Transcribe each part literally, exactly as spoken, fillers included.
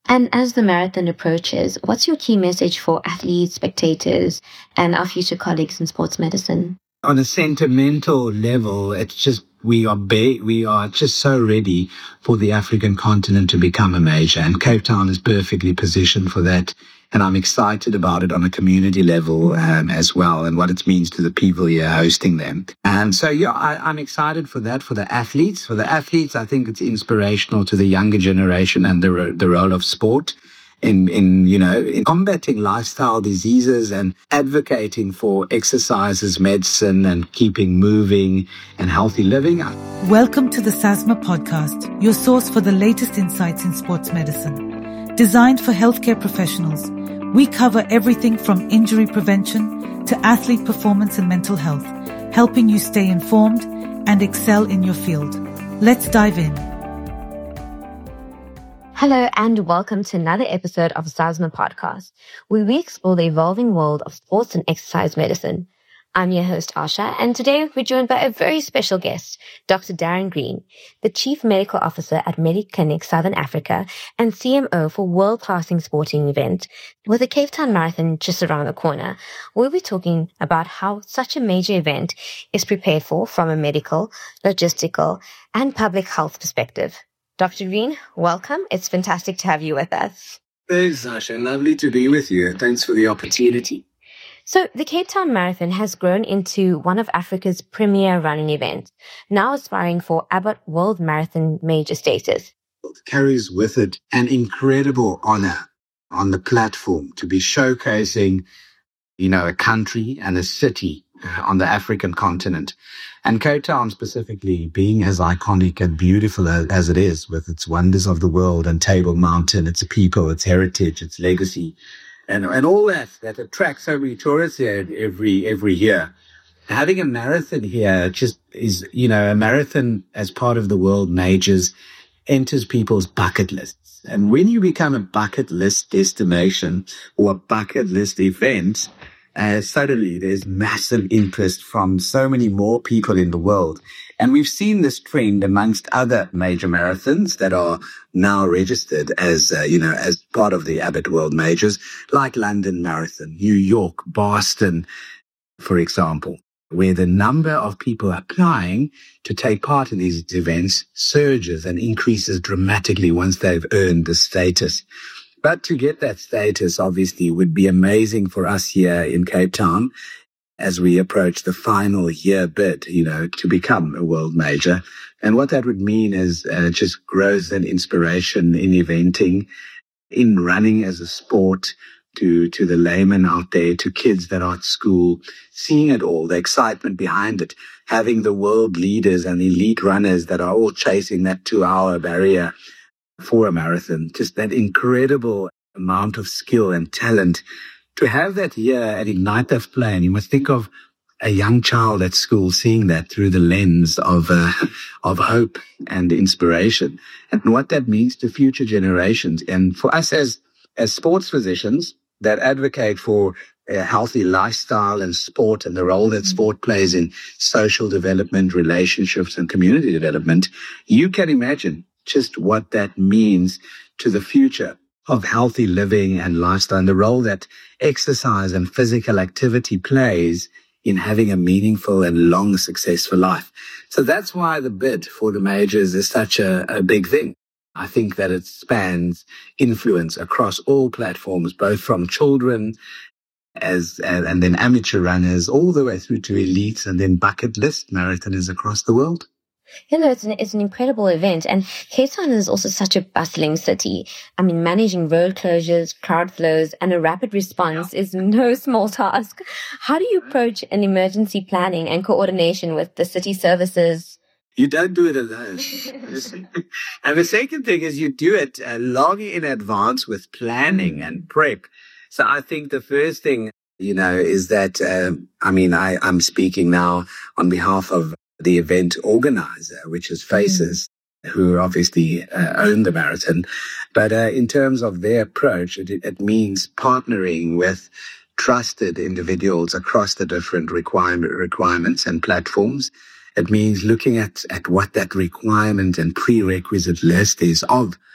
And as the marathon approaches, what's your key message for athletes, spectators, and our future colleagues in sports medicine? On a sentimental level, it's just we are ba- we are just so ready for the African continent to become a major, and Cape Town is perfectly positioned for that. And I'm excited about it on a community level um, as well, and what it means to the people here hosting them. And so, yeah, I, I'm excited for that, for the athletes. For the athletes, I think it's inspirational to the younger generation and the ro- the role of sport in, in, you know, in combating lifestyle diseases and advocating for exercises, medicine, and keeping moving and healthy living. Welcome to the SASMA podcast, your source for the latest insights in sports medicine. Designed for healthcare professionals, we cover everything from injury prevention to athlete performance and mental health, helping you stay informed and excel in your field. Let's dive in. Hello and welcome to another episode of SASMA Podcast, where we explore the evolving world of sports and exercise medicine. I'm your host, Asha, and today we're joined by a very special guest, Doctor Darren Green, the Chief Medical Officer at Mediclinic Southern Africa and C M O for World Classing Sporting Event, with the Cape Town Marathon just around the corner. We'll be talking about how such a major event is prepared for from a medical, logistical, and public health perspective. Doctor Green, welcome. It's fantastic to have you with us. Thanks, Asha. Lovely to be with you. Thanks for the opportunity. So the Cape Town Marathon has grown into one of Africa's premier running events, now aspiring for Abbott World Marathon major status. It carries with it an incredible honor on the platform to be showcasing, you know, a country and a city uh, on the African continent. And Cape Town specifically being as iconic and beautiful as, as it is, with its wonders of the world and Table Mountain, its people, its heritage, its legacy. And, and all that, that attracts so many tourists here every, every year. Having a marathon here just is, you know, a marathon as part of the world majors enters people's bucket lists. And when you become a bucket list destination or a bucket list event, uh, suddenly there's massive interest from so many more people in the world. And we've seen this trend amongst other major marathons that are now registered as, uh, you know, as part of the Abbott World Majors, like London Marathon, New York, Boston, for example, where the number of people applying to take part in these events surges and increases dramatically once they've earned the status. But to get that status, obviously, would be amazing for us here in Cape Town as we approach the final year bid, you know, to become a world major. And what that would mean is uh, just growth and inspiration in eventing, in running as a sport, to, to the layman out there, to kids that are at school, seeing it all, the excitement behind it, having the world leaders and elite runners that are all chasing that two-hour barrier for a marathon, just that incredible amount of skill and talent. To have that here at Ignite Display, and you must think of a young child at school seeing that through the lens of uh, of hope and inspiration, and what that means to future generations. And for us as as sports physicians that advocate for a healthy lifestyle and sport and the role that sport plays in social development, relationships, and community development, you can imagine just what that means to the future of healthy living and lifestyle, and the role that exercise and physical activity plays in having a meaningful and long, successful life. So that's why the bid for the majors is such a, a big thing. I think that it spans influence across all platforms, both from children as and, and then amateur runners, all the way through to elites and then bucket list marathoners across the world. You know, it's an, it's an incredible event. And Cape Town is also such a bustling city. I mean, managing road closures, crowd flows, and a rapid response is no small task. How do you approach an emergency planning and coordination with the city services? You don't do it alone. And the second thing is you do it uh, long in advance with planning and prep. So I think the first thing, you know, is that, uh, I mean, I, I'm speaking now on behalf of the event organizer, which is FACES, mm. who obviously uh, own the marathon. But uh, in terms of their approach, it, it means partnering with trusted individuals across the different requirement, requirements and platforms. It means looking at, at what that requirement and prerequisite list is of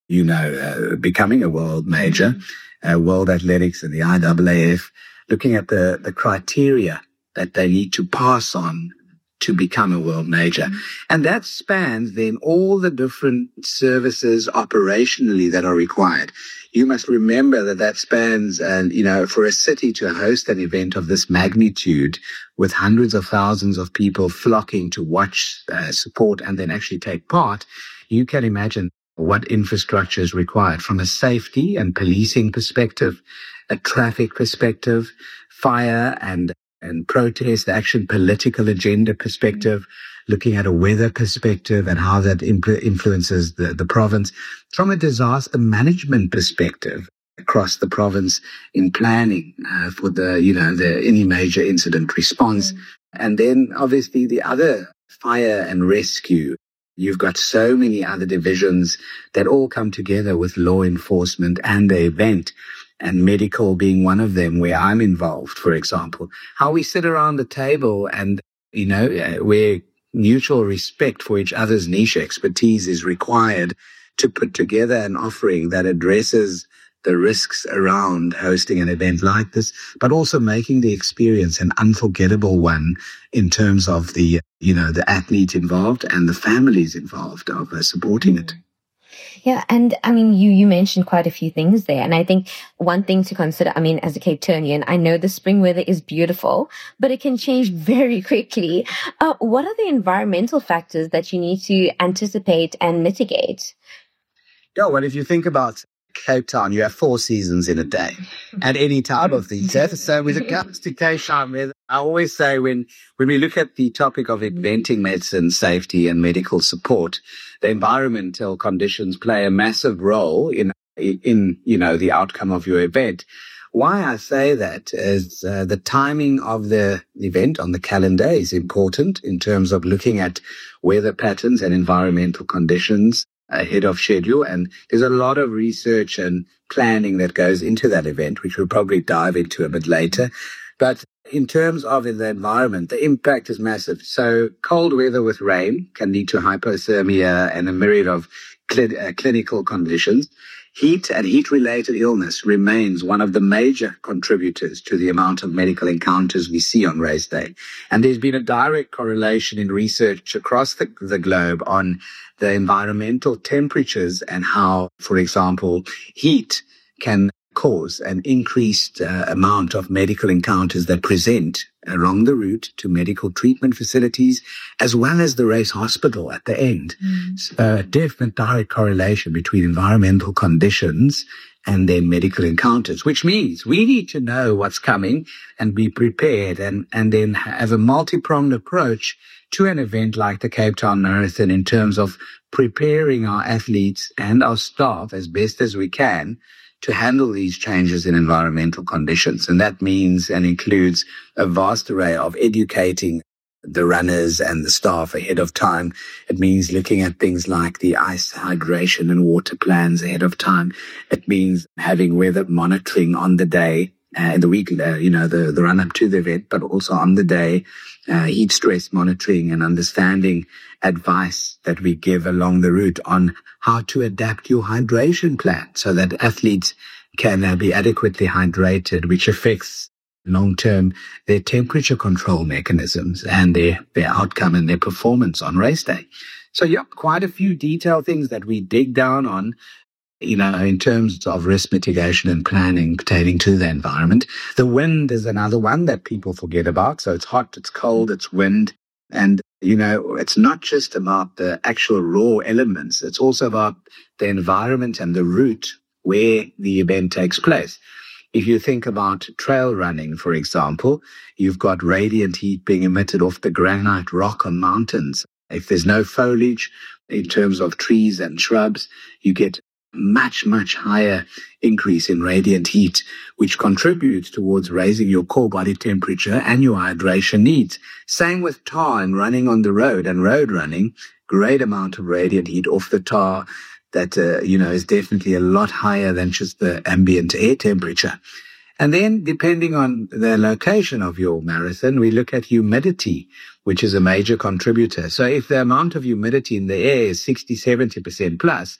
you know, uh, becoming a world major, uh, World Athletics and the I A A F, looking at the, the criteria that they need to pass on to become a world major. Mm-hmm. And that spans then all the different services operationally that are required. You must remember that that spans, and, you know, for a city to host an event of this magnitude with hundreds of thousands of people flocking to watch, uh, support, and then actually take part, you can imagine what infrastructure is required from a safety and policing perspective, a traffic perspective, fire and and protest action, political agenda perspective, looking at a weather perspective and how that impl- influences the, the province, from a disaster management perspective across the province in planning uh, for the, you know, the any major incident response. Mm. And then obviously the other fire and rescue. You've got so many other divisions that all come together with law enforcement and the event, and medical being one of them where I'm involved, for example. How we sit around the table and, you know, where mutual respect for each other's niche expertise is required to put together an offering that addresses the risks around hosting an event like this, but also making the experience an unforgettable one in terms of the, you know, the athletes involved and the families involved of uh, supporting it. Yeah. And I mean, you, you mentioned quite a few things there. And I think one thing to consider, I mean, as a Cape Townian, I know the spring weather is beautiful, but it can change very quickly. Uh, what are the environmental factors that you need to anticipate and mitigate? Yeah, well, if you think about Cape Town, you have four seasons in a day at any time of the year. So when it comes to Cape Town, I always say when, when we look at the topic of inventing medicine, safety and medical support, the environmental conditions play a massive role in, in, you know, the outcome of your event. Why I say that is uh, the timing of the event on the calendar is important in terms of looking at weather patterns and environmental conditions ahead of schedule. And there's a lot of research and planning that goes into that event, which we'll probably dive into a bit later. But in terms of the environment, the impact is massive. So cold weather with rain can lead to hypothermia and a myriad of cl- uh, clinical conditions. Heat and heat-related illness remains one of the major contributors to the amount of medical encounters we see on race day. And there's been a direct correlation in research across the, the globe on the environmental temperatures and how, for example, heat can cause an increased uh, amount of medical encounters that present along the route to medical treatment facilities, as well as the race hospital at the end. Mm. So, a definite direct correlation between environmental conditions and their medical encounters, which means we need to know what's coming and be prepared and, and then have a multi-pronged approach to an event like the Cape Town Marathon in terms of preparing our athletes and our staff as best as we can to handle these changes in environmental conditions. And that means and includes a vast array of educating the runners and the staff ahead of time. It means looking at things like the ice, hydration and water plans ahead of time. It means having weather monitoring on the day, uh, in the week, uh, you know, the, the run up to the event, but also on the day, uh, heat stress monitoring and understanding advice that we give along the route on how to adapt your hydration plan so that athletes can uh, be adequately hydrated, which affects long-term their temperature control mechanisms and their, their outcome and their performance on race day. So, yeah, quite a few detailed things that we dig down on, you know, in terms of risk mitigation and planning pertaining to the environment. The wind is another one that people forget about. So it's hot, it's cold, it's wind. And, you know, it's not just about the actual raw elements. It's also about the environment and the route where the event takes place. If you think about trail running, for example, you've got radiant heat being emitted off the granite rock on mountains. If there's no foliage in terms of trees and shrubs, you get much, much higher increase in radiant heat, which contributes towards raising your core body temperature and your hydration needs. Same with tar and running on the road and road running, great amount of radiant heat off the tar that, uh, you know, is definitely a lot higher than just the ambient air temperature. And then depending on the location of your marathon, we look at humidity, which is a major contributor. So if the amount of humidity in the air is sixty, seventy percent plus,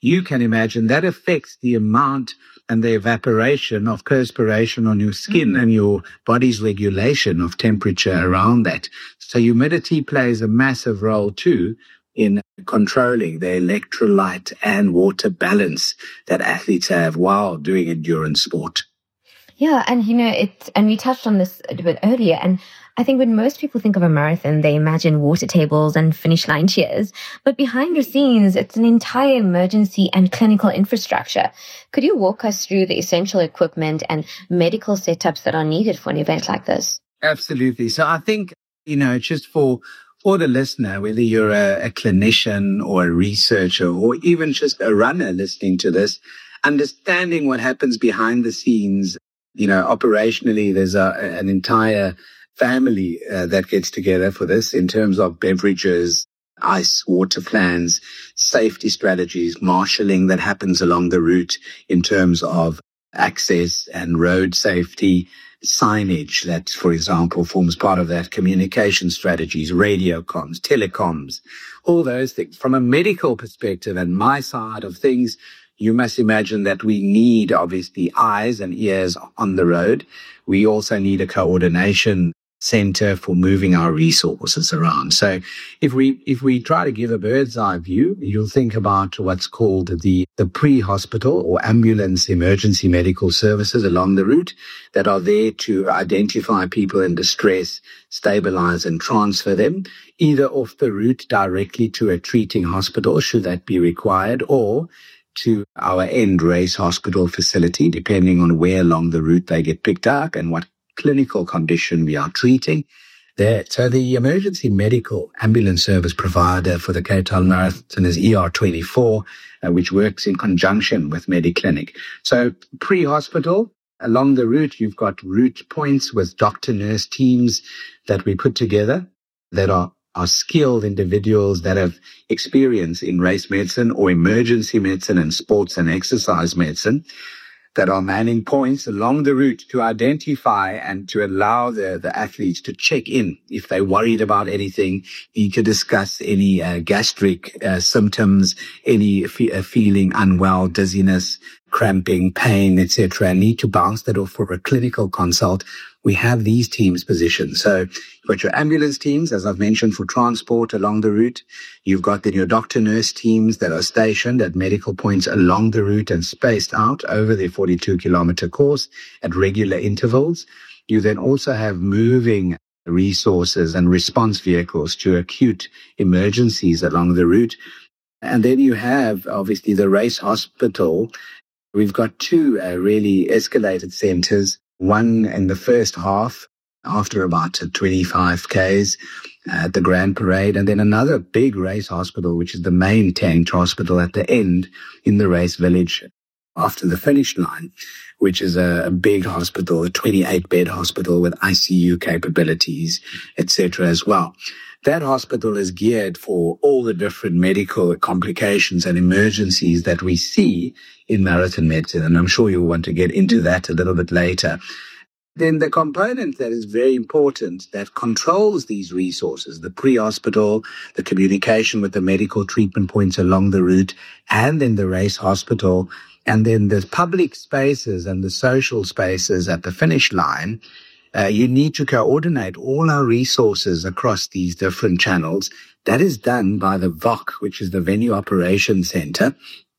you can imagine that affects the amount and the evaporation of perspiration on your skin mm-hmm. and your body's regulation of temperature around that. So humidity plays a massive role too in controlling the electrolyte and water balance that athletes have while doing endurance sport. Yeah, and you know, it's, and we touched on this a bit earlier, and I think when most people think of a marathon, they imagine water tables and finish line cheers. But behind the scenes, it's an entire emergency and clinical infrastructure. Could you walk us through the essential equipment and medical setups that are needed for an event like this? Absolutely. So I think, you know, just for, for the listener, whether you're a, a clinician or a researcher or even just a runner listening to this, understanding what happens behind the scenes. You know, operationally, there's a, an entire family uh, that gets together for this in terms of beverages, ice, water plans, safety strategies, marshalling that happens along the route in terms of access and road safety, signage that, for example, forms part of that, communication strategies, radio comms, telecoms, all those things. From a medical perspective and my side of things, you must imagine that we need, obviously, eyes and ears on the road. We also need a coordination center for moving our resources around. So if we if we try to give a bird's eye view, you'll think about what's called the, the pre-hospital or ambulance emergency medical services along the route that are there to identify people in distress, stabilize and transfer them, either off the route directly to a treating hospital, should that be required, or to our end race hospital facility, depending on where along the route they get picked up and what clinical condition we are treating. There. So the emergency medical ambulance service provider for the Cape Town Marathon is E R twenty-four, uh, which works in conjunction with Mediclinic. So pre-hospital, along the route, you've got route points with doctor-nurse teams that we put together that are are skilled individuals that have experience in race medicine or emergency medicine and sports and exercise medicine that are manning points along the route to identify and to allow the, the athletes to check in if they're worried about anything, need to discuss any uh, gastric uh, symptoms, any fe- uh, feeling unwell, dizziness, cramping, pain, et cetera, need to bounce that off for a clinical consult. We have these teams positioned. So you've got your ambulance teams, as I've mentioned, for transport along the route. You've got then your doctor-nurse teams that are stationed at medical points along the route and spaced out over the forty-two kilometer course at regular intervals. You then also have moving resources and response vehicles to acute emergencies along the route. And then you have, obviously, the race hospital. We've got two uh, really escalated centers. One in the first half, after about twenty-five kays at the Grand Parade, and then another big race hospital, which is the main tanked hospital at the end in the race village after the finish line, which is a, a big hospital, a twenty-eight bed hospital with I C U capabilities, et cetera as well. That hospital is geared for all the different medical complications and emergencies that we see in marathon medicine. And I'm sure you'll want to get into that a little bit later. Then the component that is very important that controls these resources, the pre-hospital, the communication with the medical treatment points along the route, and then the race hospital, and then the public spaces and the social spaces at the finish line. Uh, you need to coordinate all our resources across these different channels. That is done by the V O C, which is the Venue Operations Center.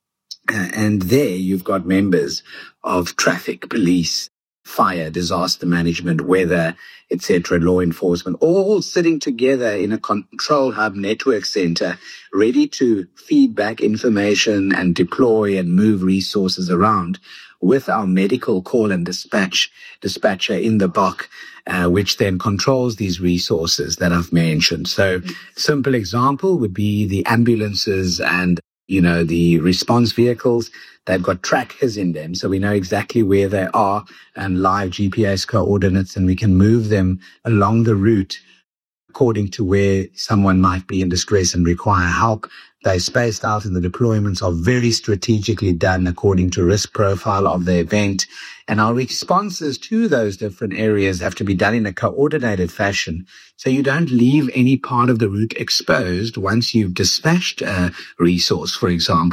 Uh, and there you've got members of traffic, police, fire, disaster management, weather, et cetera, law enforcement, all sitting together in a control hub network center, ready to feed back information and deploy and move resources around with our medical call and dispatch dispatcher in the B O C, uh, which then controls these resources that I've mentioned. So simple example would be the ambulances and, you know, the response vehicles. They've got trackers in them, so we know exactly where they are and live G P S coordinates, and we can move them along the route according to where someone might be in distress and require help. They're spaced out, and the deployments are very strategically done according to risk profile of the event. And our responses to those different areas have to be done in a coordinated fashion, so you don't leave any part of the route exposed once you've dispatched a resource, for example.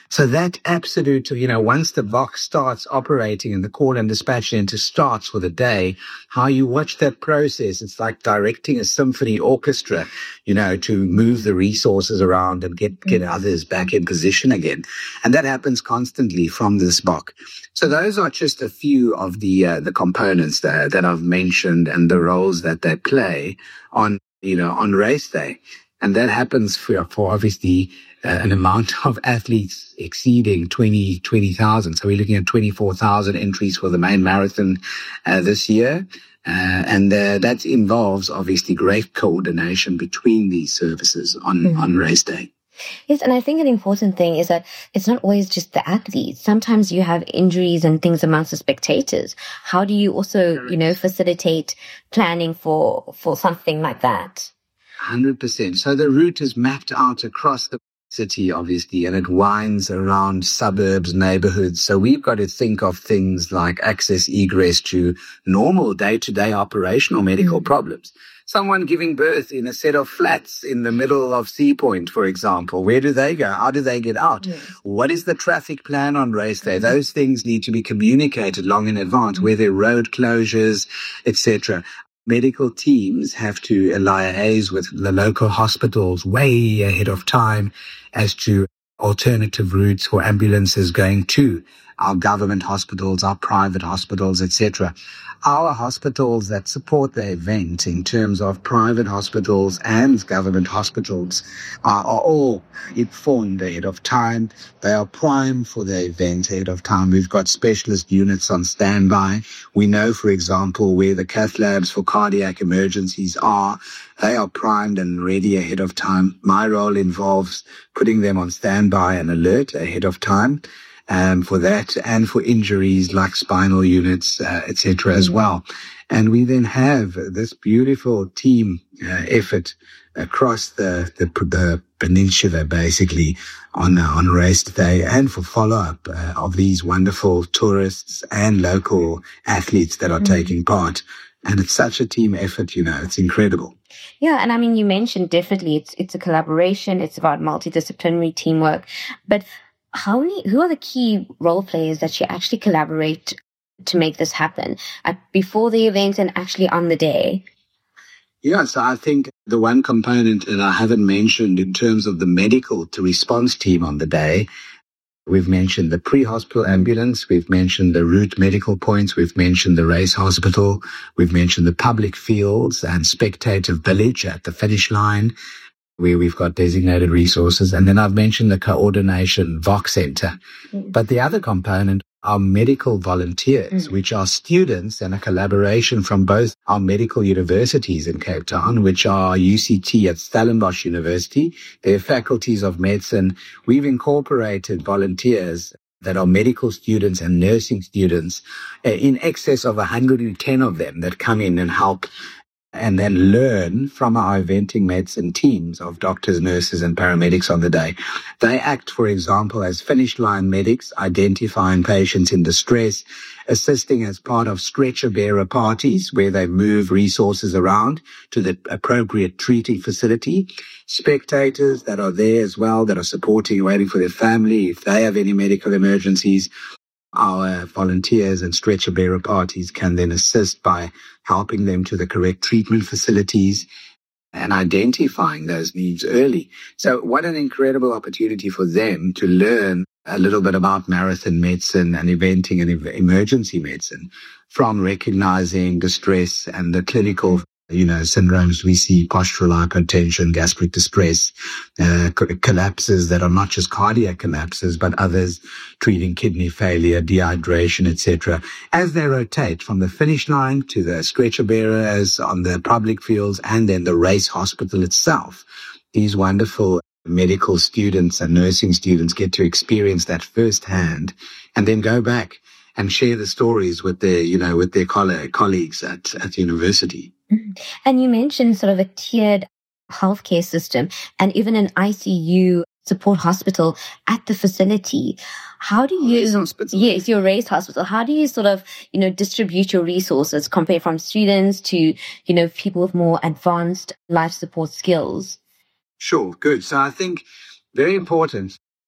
So that absolute, you know, once the box starts operating and the call and dispatch center starts for the day, how you watch that process, it's like directing a symphony orchestra, you know, to move the resources around and get, get others back in position again. And that happens constantly from this box. So those are just a few of the, uh, the components that, that I've mentioned and the roles that they play on, you know, on race day. And that happens for, for obviously uh, an amount of athletes exceeding twenty, twenty thousand. So we're looking at twenty-four thousand entries for the main marathon uh, this year. Uh, and uh, that involves obviously great coordination between these services on, mm-hmm. on race day. Yes, and I think an important thing is that it's not always just the athletes. Sometimes you have injuries and things amongst the spectators. How do you also, you know, facilitate planning for, for something like that? one hundred percent. So the route is mapped out across the city, obviously, and it winds around suburbs, neighborhoods. So we've got to think of things like access, egress to normal day-to-day operational medical mm-hmm. problems. Someone giving birth in a set of flats in the middle of Sea Point, for example. Where do they go? How do they get out? Yeah. What is the traffic plan on race day? Those things need to be communicated long in advance, mm-hmm. where there are road closures, et cetera. Medical teams have to liaise with the local hospitals way ahead of time as to alternative routes for ambulances going to our government hospitals, our private hospitals, et cetera. Our hospitals that support the event in terms of private hospitals and government hospitals are, are all informed ahead of time. They are primed for the event ahead of time. We've got specialist units on standby. We know, for example, where the cath labs for cardiac emergencies are. They are primed and ready ahead of time. My role involves putting them on standby and alert ahead of time. Um, for that and for injuries like spinal units, uh, et cetera as well. And we then have this beautiful team uh, effort across the, the, the peninsula, basically, on, uh, on race day and for follow-up uh, of these wonderful tourists and local athletes that are mm-hmm. taking part. And it's such a team effort, you know, it's incredible. Yeah, and I mean, you mentioned definitely it's it's a collaboration, it's about multidisciplinary teamwork, but How many, who are the key role players that you actually collaborate to make this happen at, before the event and actually on the day? Yeah, so I think the one component that I haven't mentioned in terms of the medical to response team on the day, we've mentioned the pre-hospital ambulance, we've mentioned the route medical points, we've mentioned the race hospital, we've mentioned the public fields and spectator village at the finish line, where we've got designated resources. And then I've mentioned the coordination V O C Center. Mm. But the other component are medical volunteers, mm. which are students and a collaboration from both our medical universities in Cape Town, which are U C T at Stellenbosch University, their faculties of medicine. We've incorporated volunteers that are medical students and nursing students, uh, in excess of one hundred ten of them that come in and help and then learn from our eventing medicine teams of doctors, nurses, and paramedics on the day. They act, for example, as finish line medics, identifying patients in distress, assisting as part of stretcher bearer parties where they move resources around to the appropriate treating facility. Spectators that are there as well, that are supporting, waiting for their family if they have any medical emergencies. Our volunteers and stretcher bearer parties can then assist by helping them to the correct treatment facilities and identifying those needs early. So what an incredible opportunity for them to learn a little bit about marathon medicine and eventing and emergency medicine, from recognizing distress and the clinical you know, syndromes we see, postural hypertension, gastric distress, uh, collapses that are not just cardiac collapses, but others treating kidney failure, dehydration, et cetera. As they rotate from the finish line to the stretcher bearers on the public fields and then the race hospital itself, these wonderful medical students and nursing students get to experience that firsthand and then go back and share the stories with their, you know, with their coll- colleagues at, at university. And you mentioned sort of a tiered healthcare system and even an I C U support hospital at the facility. How do you, yes, your race hospital, how do you sort of, you know, distribute your resources compared from students to, you know, people with more advanced life support skills? Sure, good. So I think very important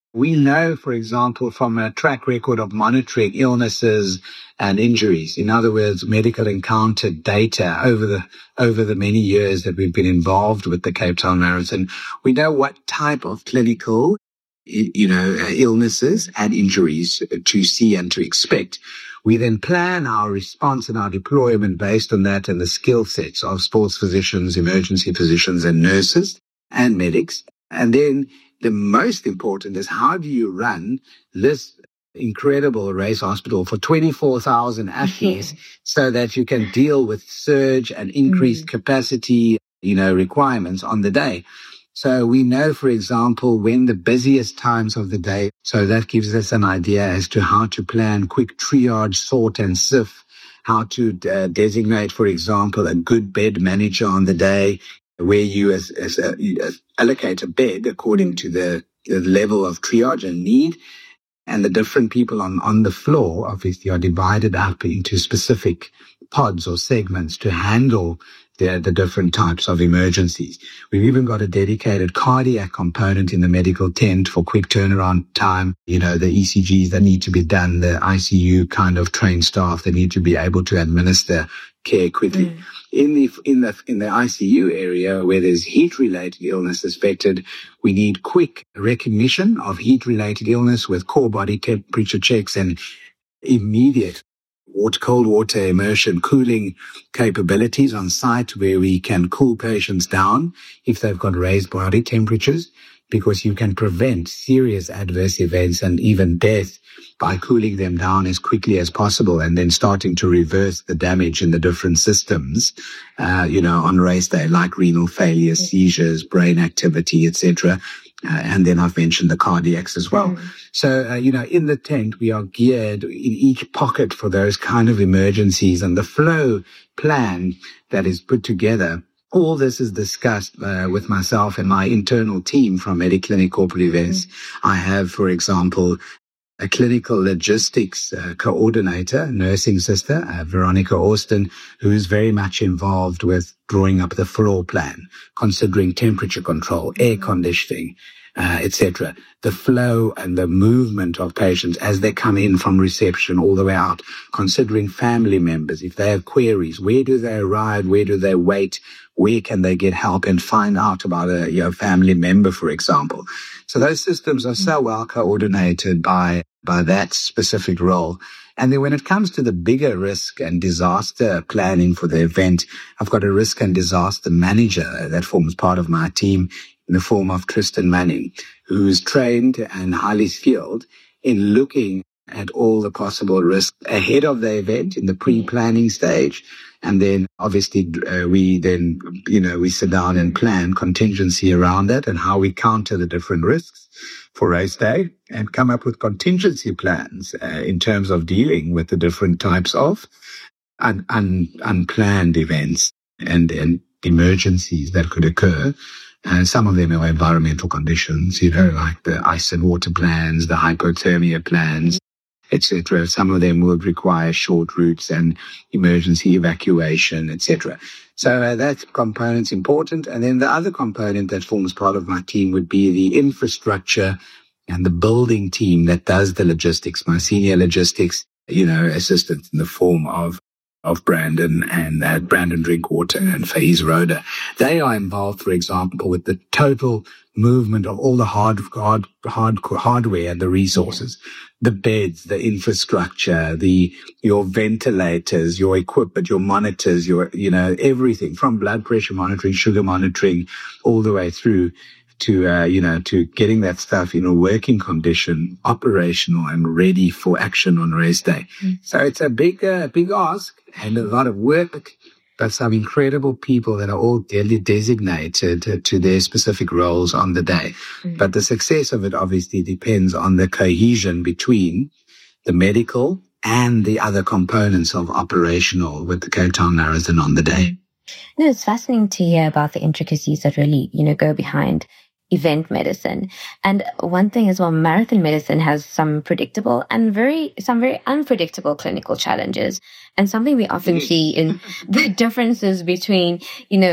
We know, for example, from a track record of monitoring illnesses and injuries, in other words, medical encounter data over the over the many years that we've been involved with the Cape Town Marathon, we know what type of clinical, you know, illnesses and injuries to see and to expect. We then plan our response and our deployment based on that and the skill sets of sports physicians, emergency physicians, and nurses and medics. And then the most important is, how do you run this incredible race hospital for twenty-four thousand athletes so that you can deal with surge and increased mm. capacity, you know, requirements on the day? So we know, for example, when the busiest times of the day, so that gives us an idea as to how to plan quick triage, sort and sift, how to uh, designate, for example, a good bed manager on the day, where you as, as, uh, as allocate a bed according to the, the level of triage and need. And the different people on, on the floor obviously are divided up into specific pods or segments to handle the, the different types of emergencies. We've even got a dedicated cardiac component in the medical tent for quick turnaround time. You know, the E C Gs that need to be done, the I C U kind of trained staff that need to be able to administer care quickly. Mm. In the, in the, in the I C U area where there's heat-related illness suspected, we need quick recognition of heat-related illness with core body temperature checks and immediate water, cold water immersion cooling capabilities on site where we can cool patients down if they've got raised body temperatures, because you can prevent serious adverse events and even death by cooling them down as quickly as possible and then starting to reverse the damage in the different systems, uh, you know, on race day, like renal failure, seizures, brain activity, et cetera. Uh, and then I've mentioned the cardiacs as well. Mm. So, uh, you know, in the tent, we are geared in each pocket for those kind of emergencies, and the flow plan that is put together. All this is discussed uh, with myself and my internal team from Mediclinic Corporate Events. Mm. I have, for example, a clinical logistics uh, coordinator, nursing sister, uh, Veronica Austin, who is very much involved with drawing up the floor plan, considering temperature control, air conditioning, uh, et cetera. The flow and the movement of patients as they come in from reception all the way out, considering family members, if they have queries, where do they arrive, where do they wait, where can they get help and find out about a you know, family member, for example. So those systems are so well coordinated by, by that specific role. And then when it comes to the bigger risk and disaster planning for the event, I've got a risk and disaster manager that forms part of my team in the form of Tristan Manning, who is trained and highly skilled in looking at all the possible risks ahead of the event in the pre-planning stage. And then obviously uh, we then, you know, we sit down and plan contingency around that and how we counter the different risks for race day and come up with contingency plans uh, in terms of dealing with the different types of un- un- unplanned events and, and emergencies that could occur. And some of them are environmental conditions, you know, like the ice and water plans, the hypothermia plans, et cetera. Some of them would require short routes and emergency evacuation, et cetera. So uh, that component's important. And then the other component that forms part of my team would be the infrastructure and the building team that does the logistics, my senior logistics, you know, assistant in the form of of Brandon and uh, Brandon Drinkwater and Faiz Roda. They are involved, for example, with the total movement of all the hard, hard, hard hardware and the resources, the beds, the infrastructure, the your ventilators, your equipment, your monitors, your you know everything from blood pressure monitoring, sugar monitoring, all the way through to, uh, you know, to getting that stuff in a working condition, operational and ready for action on race day. Mm. So it's a big, uh, big ask and a lot of work, but some incredible people that are all de- designated to their specific roles on the day. Mm. But the success of it obviously depends on the cohesion between the medical and the other components of operational with the Cape Town Marathon on the day. No, it's fascinating to hear about the intricacies that really, you know, go behind event medicine. And one thing as well, marathon medicine has some predictable and very, some very unpredictable clinical challenges. And something we often see in the differences between, you know,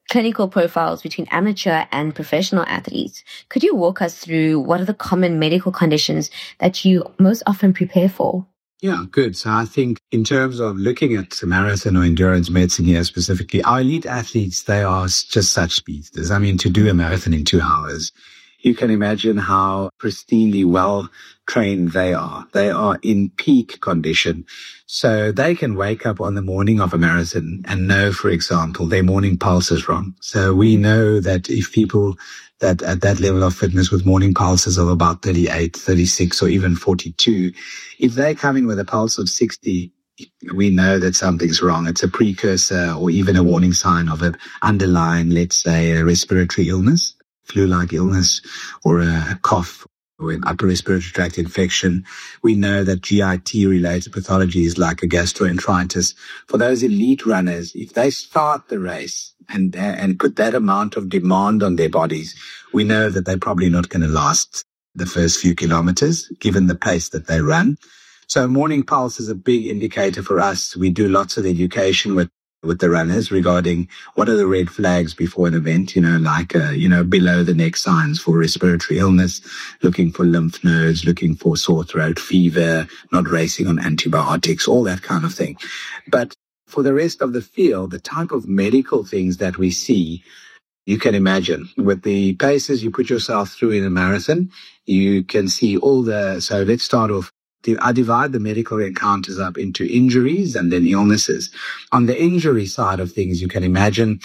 clinical profiles between amateur and professional athletes. Could you walk us through what are the common medical conditions that you most often prepare for? Yeah, good. So I think in terms of looking at marathon or endurance medicine here specifically, our elite athletes, they are just such speedsters. I mean, to do a marathon in two hours, you can imagine how pristinely well trained they are. They are in peak condition. So they can wake up on the morning of a marathon and know, for example, their morning pulse is wrong. So we know that if people that at that level of fitness with morning pulses of about thirty-eight, thirty-six, or even forty-two, if they come in with a pulse of sixty, we know that something's wrong. It's a precursor or even a warning sign of an underlying, let's say, a respiratory illness, flu-like illness, or a cough, or an upper respiratory tract infection. We know that G I T-related pathologies like a gastroenteritis, for those elite runners, if they start the race and and put that amount of demand on their bodies, we know that they're probably not going to last the first few kilometers, given the pace that they run. So morning pulse is a big indicator for us. We do lots of education with with the runners regarding what are the red flags before an event, you know, like, uh, you know, below the neck signs for respiratory illness, looking for lymph nodes, looking for sore throat, fever, not racing on antibiotics, all that kind of thing. But for the rest of the field, the type of medical things that we see, you can imagine with the paces you put yourself through in a marathon, you can see all the, so let's start off. I divide the medical encounters up into injuries and then illnesses. On the injury side of things, you can imagine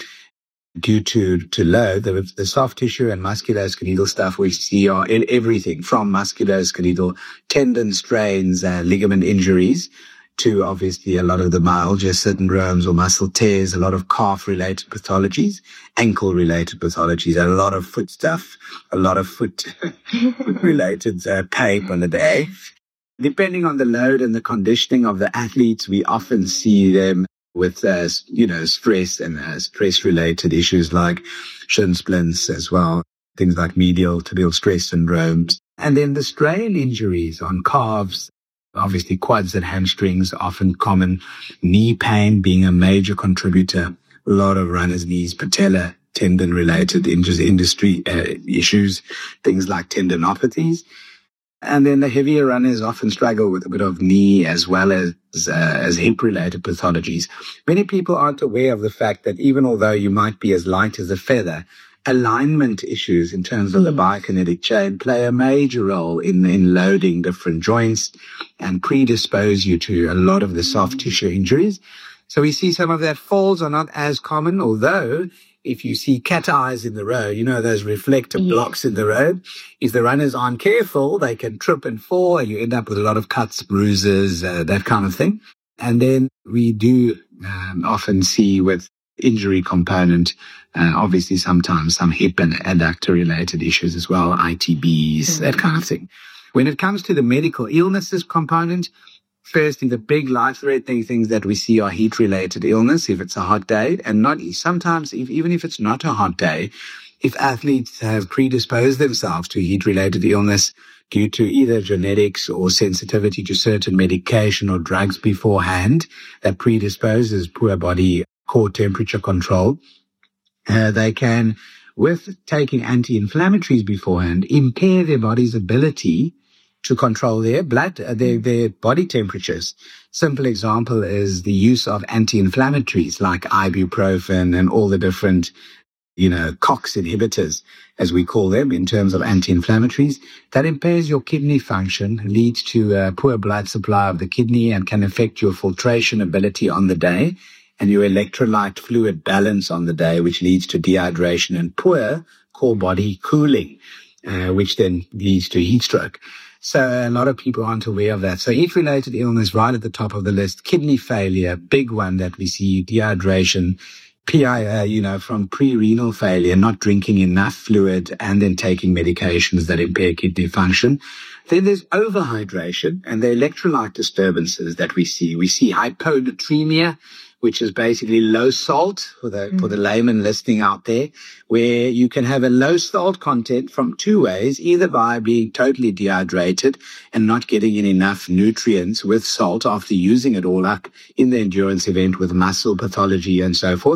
due to, to load, the, the soft tissue and musculoskeletal stuff we see are in everything from musculoskeletal tendon strains and ligament injuries to obviously a lot of the myalgia syndromes or muscle tears, a lot of calf-related pathologies, ankle-related pathologies, and a lot of foot stuff, a lot of foot-related uh, pain on the day. Depending on the load and the conditioning of the athletes, we often see them with, uh, you know, stress and uh, stress-related issues like shin splints as well, things like medial tibial stress syndromes. And then the strain injuries on calves, obviously quads and hamstrings, often common. Knee pain being a major contributor. A lot of runners' knees, patella, tendon-related industry uh, issues, things like tendinopathies. And then the heavier runners often struggle with a bit of knee as well as uh, as hip-related pathologies. Many people aren't aware of the fact that even although you might be as light as a feather, alignment issues in terms of the biokinetic chain play a major role in, in loading different joints and predispose you to a lot of the soft tissue injuries. So we see some of that. Falls are not as common, although if you see cat eyes in the road, you know, those reflective yeah. blocks in the road, if the runners aren't careful, they can trip and fall and you end up with a lot of cuts, bruises, uh, that kind of thing. And then we do um, often see with injury component, uh, obviously sometimes some hip and adductor related issues as well, I T Bs, mm-hmm. that kind of thing. When it comes to the medical illnesses component, firstly, the big life-threatening things that we see are heat-related illness, if it's a hot day, and not sometimes, if, even if it's not a hot day, if athletes have predisposed themselves to heat-related illness due to either genetics or sensitivity to certain medication or drugs beforehand that predisposes poor body core temperature control, uh, they can, with taking anti-inflammatories beforehand, impair their body's ability to control their blood, uh, their, their body temperatures. Simple example is the use of anti-inflammatories like ibuprofen and all the different, you know, COX inhibitors, as we call them in terms of anti-inflammatories. That impairs your kidney function, leads to a poor blood supply of the kidney and can affect your filtration ability on the day and your electrolyte fluid balance on the day, which leads to dehydration and poor core body cooling, uh, which then leads to heat stroke. So a lot of people aren't aware of that. So heat-related illness right at the top of the list. Kidney failure, big one that we see. Dehydration, P I A, you know, from pre-renal failure, not drinking enough fluid and then taking medications that impair kidney function. Then there's overhydration and the electrolyte disturbances that we see. We see hyponatremia, which is basically low salt for the, mm. for the layman listening out there, where you can have a low salt content from two ways, either by being totally dehydrated and not getting in enough nutrients with salt after using it all up in the endurance event with muscle pathology and so forth,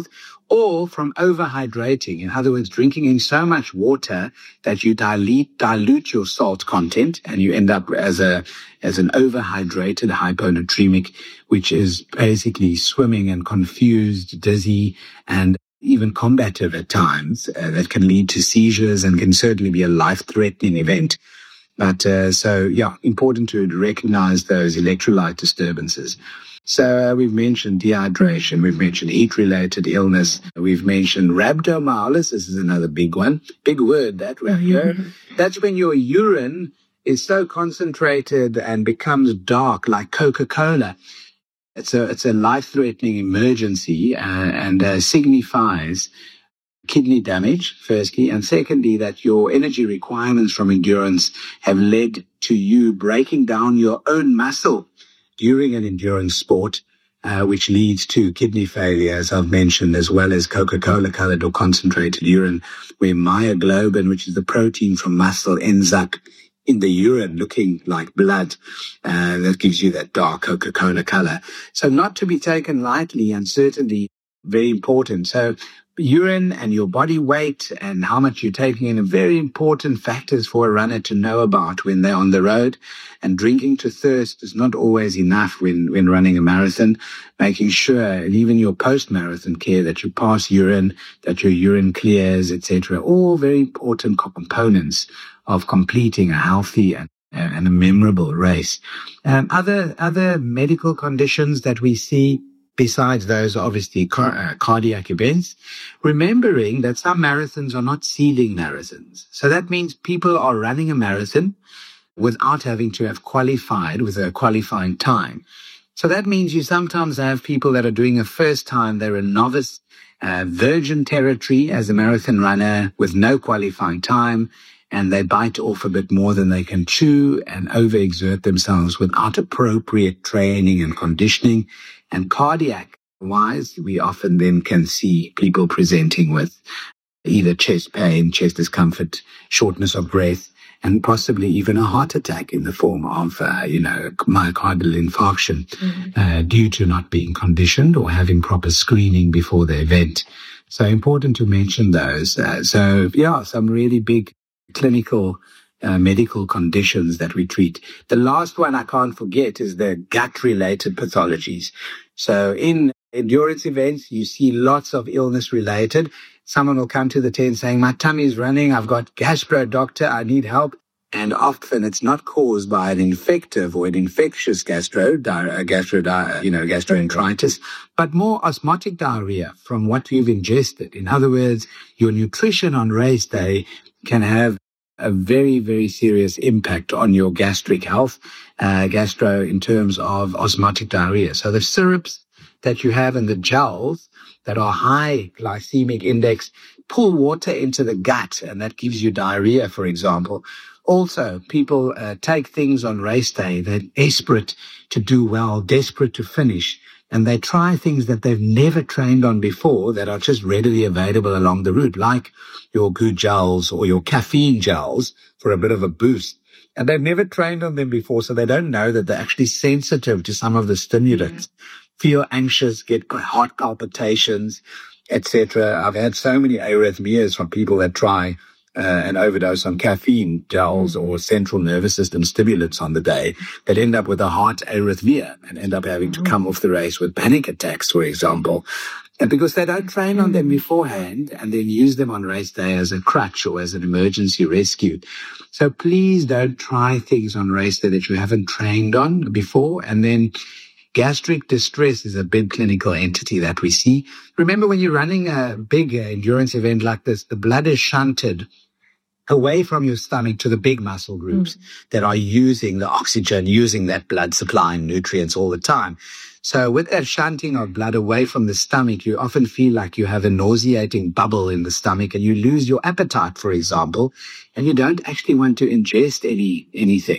or from overhydrating. In other words, drinking in so much water that you dilute, dilute your salt content and you end up as a, as an overhydrated hyponatremic, which is basically swimming and confused, dizzy, and even combative at times. Uh, that can lead to seizures and can certainly be a life-threatening event. But uh, so, yeah, important to recognize those electrolyte disturbances. So uh, we've mentioned dehydration, we've mentioned heat-related illness, we've mentioned rhabdomyolysis is another big one. Big word, that right here. That's when your urine is so concentrated and becomes dark like Coca-Cola. It's a, it's a life-threatening emergency uh, and uh, signifies kidney damage, firstly, and secondly, that your energy requirements from endurance have led to you breaking down your own muscle during an endurance sport, uh, which leads to kidney failure, as I've mentioned, as well as Coca-Cola colored or concentrated urine, where myoglobin, which is the protein from muscle, ends up in the urine looking like blood. Uh, that gives you that dark Coca-Cola color. So not to be taken lightly, and certainly very important. So urine and your body weight and how much you're taking in are very important factors for a runner to know about when they're on the road. And drinking to thirst is not always enough when, when running a marathon. Making sure, and even your post-marathon care, that you pass urine, that your urine clears, et cetera. All very important components of completing a healthy and, and a memorable race. Um, other, other medical conditions that we see, besides those, obviously, car- uh, cardiac events, remembering that some marathons are not ceiling marathons. So that means people are running a marathon without having to have qualified with a qualifying time. So that means you sometimes have people that are doing a first time, they're a novice, uh, virgin territory as a marathon runner with no qualifying time, and they bite off a bit more than they can chew and overexert themselves without appropriate training and conditioning. And cardiac-wise, we often then can see people presenting with either chest pain, chest discomfort, shortness of breath, and possibly even a heart attack in the form of, uh, you know, myocardial infarction, mm-hmm. uh, due to not being conditioned or having proper screening before the event. So important to mention those. Uh, so, yeah, some really big clinical Uh, medical conditions that we treat. The last one I can't forget is the gut-related pathologies. So in endurance events, you see lots of illness-related. Someone will come to the tent saying, my tummy is running, I've got gastro, doctor, I need help. And often it's not caused by an infective or an infectious gastro, di- gastro di- you know, gastroenteritis, but more osmotic diarrhea from what you've ingested. In other words, your nutrition on race day can have a very, very serious impact on your gastric health, uh, gastro in terms of osmotic diarrhea. So the syrups that you have and the gels that are high glycemic index pull water into the gut, and that gives you diarrhea, for example. Also, people uh, take things on race day. They're desperate to do well, desperate to finish, and they try things that they've never trained on before that are just readily available along the route, like your goo gels or your caffeine gels for a bit of a boost. And they've never trained on them before, so they don't know that they're actually sensitive to some of the stimulants. Mm-hmm. Feel anxious, get heart palpitations, et cetera. I've had so many arrhythmias from people that try Uh, an overdose on caffeine gels or central nervous system stimulants on the day that end up with a heart arrhythmia and end up having to come off the race with panic attacks, for example. And because they don't train on them beforehand and then use them on race day as a crutch or as an emergency rescue. So please don't try things on race day that you haven't trained on before. And then gastric distress is a big clinical entity that we see. Remember, when you're running a big uh, endurance event like this, the blood is shunted away from your stomach to the big muscle groups mm. that are using the oxygen, using that blood supply and nutrients all the time. So with that shunting of blood away from the stomach, you often feel like you have a nauseating bubble in the stomach and you lose your appetite, for example, and you don't actually want to ingest any anything.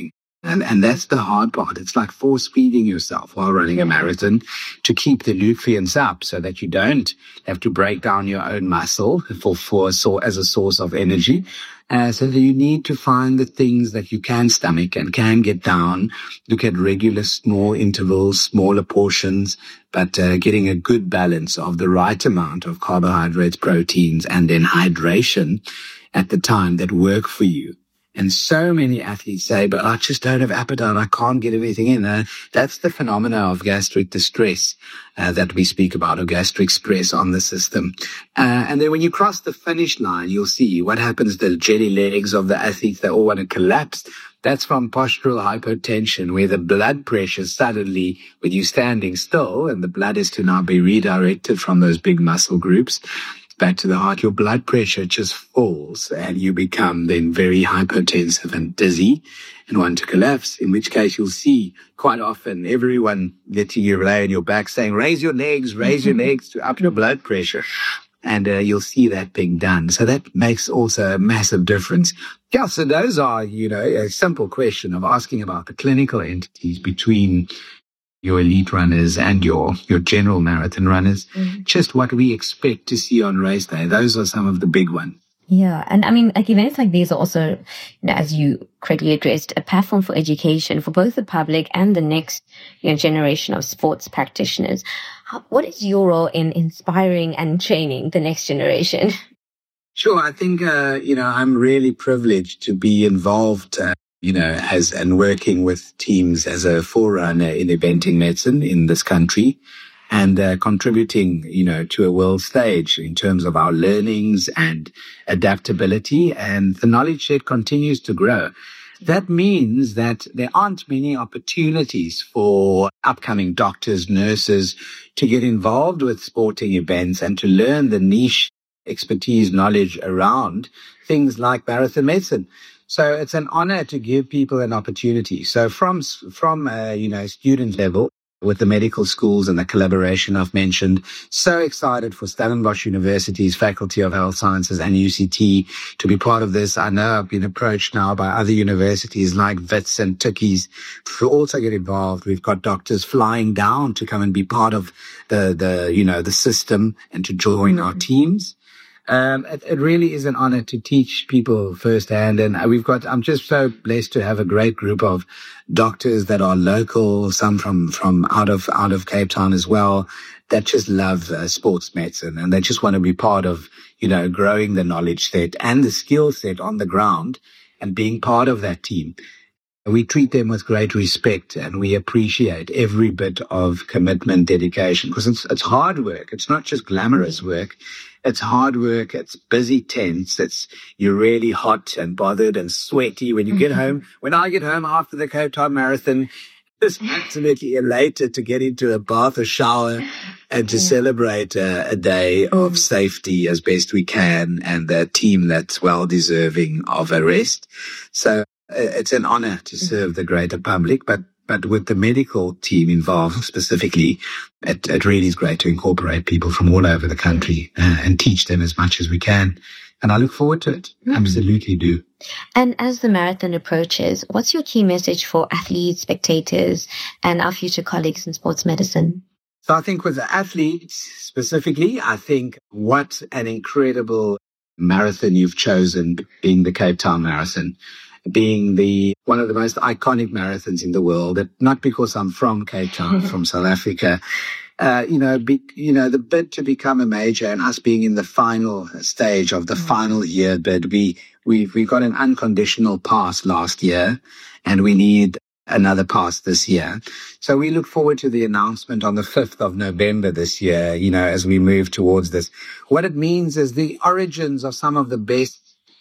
And, and that's the hard part. It's like force feeding yourself while running a marathon to keep the nutrients up so that you don't have to break down your own muscle for, for so as a source of energy. Uh, so that you need to find the things that you can stomach and can get down. Look at regular small intervals, smaller portions, but uh, getting a good balance of the right amount of carbohydrates, proteins, and then hydration at the time that work for you. And so many athletes say, but I just don't have appetite. I can't get everything in. Uh, that's the phenomena of gastric distress uh, that we speak about, or gastric stress on the system. Uh, and then when you cross the finish line, you'll see what happens. The jelly legs of the athletes, they all want to collapse. That's from postural hypotension, where the blood pressure suddenly, when you're standing still, and the blood is to now be redirected from those big muscle groups back to the heart, your blood pressure just falls and you become then very hypotensive and dizzy and want to collapse, in which case you'll see quite often everyone letting you lay on your back saying, raise your legs, raise your legs to up your blood pressure. And uh, you'll see that being done. So that makes also a massive difference. Yeah, so those are, you know, a simple question of asking about the clinical entities between your elite runners and your, your general marathon runners, mm-hmm. just what we expect to see on race day. Those are some of the big ones. Yeah. And I mean, like events like these are also, you know, as you correctly addressed, a platform for education for both the public and the next, you know, generation of sports practitioners. How, what is your role in inspiring and training the next generation? Sure. I think, uh, you know, I'm really privileged to be involved, uh, you know, as and working with teams as a forerunner in eventing medicine in this country, and uh, contributing, you know, to a world stage in terms of our learnings and adaptability, and the knowledge set continues to grow. That means that there aren't many opportunities for upcoming doctors, nurses to get involved with sporting events and to learn the niche expertise, knowledge around things like marathon medicine. So it's an honor to give people an opportunity. So from, from, uh, you know, student level with the medical schools and the collaboration I've mentioned, so excited for Stellenbosch University's Faculty of Health Sciences and U C T to be part of this. I know I've been approached now by other universities like Wits and Tukkies to also get involved. We've got doctors flying down to come and be part of the, the, you know, the system and to join mm-hmm. our teams. Um, it, it really is an honor to teach people firsthand. And we've got, I'm just so blessed to have a great group of doctors that are local, some from, from out of, out of Cape Town as well, that just love uh, sports medicine. And they just want to be part of, you know, growing the knowledge set and the skill set on the ground and being part of that team. We treat them with great respect and we appreciate every bit of commitment, dedication, because it's, it's hard work. It's not just glamorous work. It's hard work. It's busy, tense. It's, you're really hot and bothered and sweaty when you get home. When I get home after the Cape Town Marathon, just absolutely elated to get into a bath or shower and to yeah. celebrate uh, a day of mm. safety as best we can and a team that's well deserving of a rest. So uh, it's an honor to serve the greater public, but But with the medical team involved specifically, it, it really is great to incorporate people from all over the country uh, and teach them as much as we can. And I look forward to it. Mm-hmm. Absolutely do. And as the marathon approaches, what's your key message for athletes, spectators, and our future colleagues in sports medicine? So I think with the athletes specifically, I think what an incredible marathon you've chosen, being the Cape Town Marathon. Being the one of the most iconic marathons in the world, not because I'm from Cape Town, from South Africa. Uh, you know, be, you know, the bid to become a major and us being in the final stage of the mm. final year bid, we, we, we got an unconditional pass last year and we need another pass this year. So we look forward to the announcement on the fifth of November this year, you know, as we move towards this. What it means is the origins of some of the best,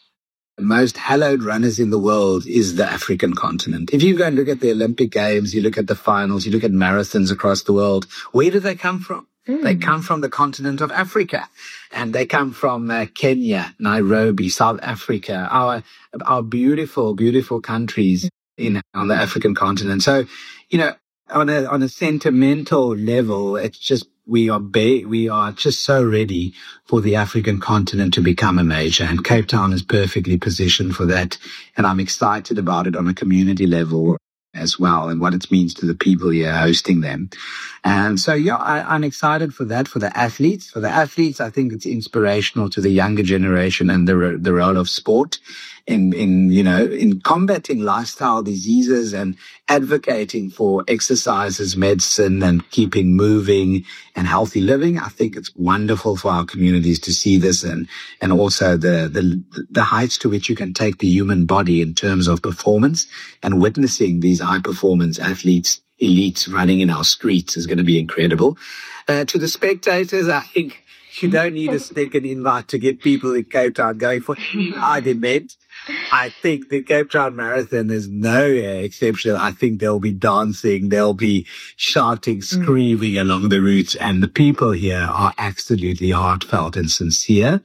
most hallowed runners in the world is the African continent. If you go and look at the Olympic Games, you look at the finals, you look at marathons across the world, where do they come from? Mm. They come from the continent of Africa, and they come from uh, Kenya, Nairobi, South Africa, our our beautiful, beautiful countries in on the African continent. So, you know, on a on a sentimental level, it's just we are ba- we are just so ready for the African continent to become a major, and Cape Town is perfectly positioned for that. And I'm excited about it on a community level. as well, and what it means to the people here hosting them. And so, yeah, I, I'm excited for that, for the athletes. For the athletes, I think it's inspirational to the younger generation and the the role of sport in, in, you know, in combating lifestyle diseases and advocating for exercises, medicine, and keeping moving and healthy living. I think it's wonderful for our communities to see this, and, and also the, the, the heights to which you can take the human body in terms of performance, and witnessing these high performance athletes, elites running in our streets is going to be incredible. Uh, to the spectators, I think you don't need a second invite to get people in Cape Town going for hard event. I think the Cape Town Marathon is no exception. I think there'll be dancing, there'll be shouting, screaming mm. along the route, and the people here are absolutely heartfelt and sincere.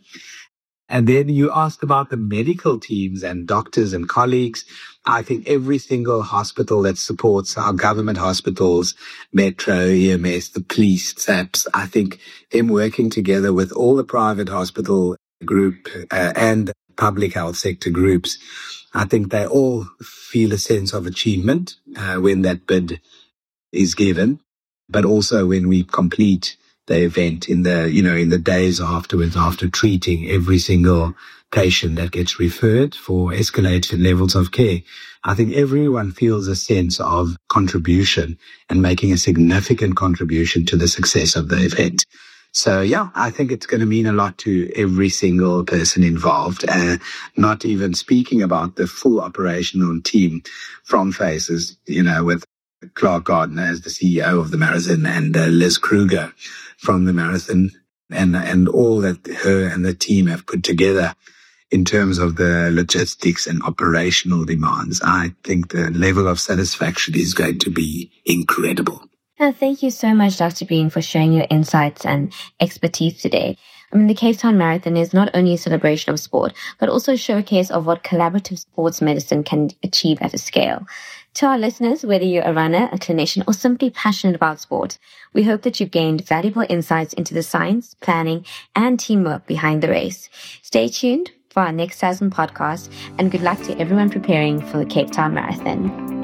And then you asked about the medical teams and doctors and colleagues. I think every single hospital that supports our government hospitals, Metro, E M S, the police, S A P S, I think them working together with all the private hospital group uh, and public health sector groups, I think they all feel a sense of achievement uh, when that bid is given, but also when we complete the event in the, you know, in the days afterwards, after treating every single patient that gets referred for escalated levels of care. I think everyone feels a sense of contribution and making a significant contribution to the success of the event. So, yeah, I think it's going to mean a lot to every single person involved, uh, not even speaking about the full operational team from Faces, you know, with Clark Gardner as the C E O of the marathon, and uh, Liz Kruger from the marathon, and and all that her and the team have put together in terms of the logistics and operational demands. I think the level of satisfaction is going to be incredible. Uh, thank you so much, Doctor Bean, for sharing your insights and expertise today. I mean, the Cape Town Marathon is not only a celebration of sport, but also a showcase of what collaborative sports medicine can achieve at a scale. To our listeners, whether you're a runner, a clinician, or simply passionate about sport, we hope that you've gained valuable insights into the science, planning, and teamwork behind the race. Stay tuned for our next SASM podcast, and good luck to everyone preparing for the Cape Town Marathon.